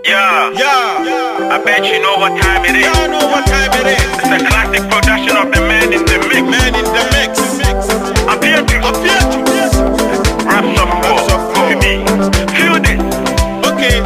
Yeah. I bet you know what time it is. I know what time it is. It's a classic production of the Man in the Mix. Man in the Mix. Appear to rap some more to me. Feel this. Okay.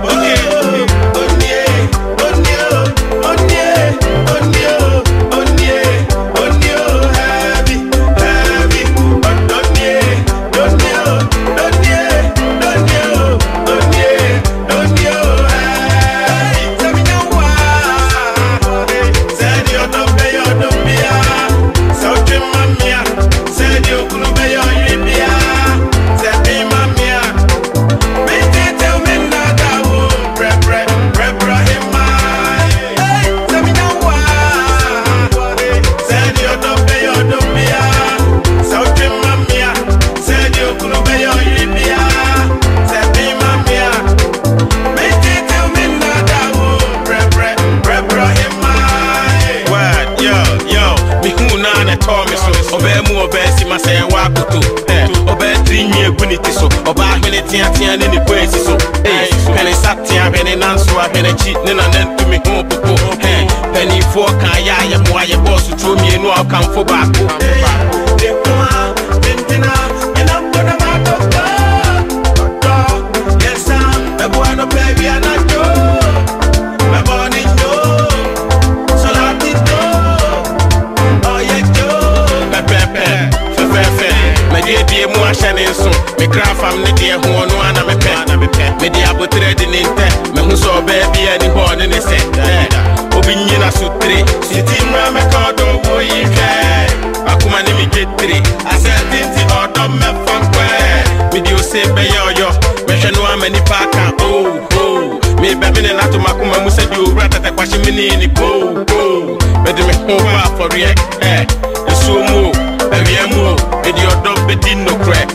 Tian in the places so penny satia penny nanswa penny cheat nina to me home popo penny for can ya boy your boss to me no I come for back and I'm gonna yes I'm a boy no baby and I do my body no so let it go oh yeah do pepe me dear mo ashane so me cry fam ne dear who no ana me me dear botre de ninte me hu so baby ani ho ne ne se obi nyina sutre siti mra me ka do wo yi hwe akuma ne mi getri asentinti odom me fankwe me dio se be yo me hwe no amani paka oh me be me na to makuma musa di owura tata kwashi me ni me de me ho ba for react so mo ewiemu e di odom be di no crack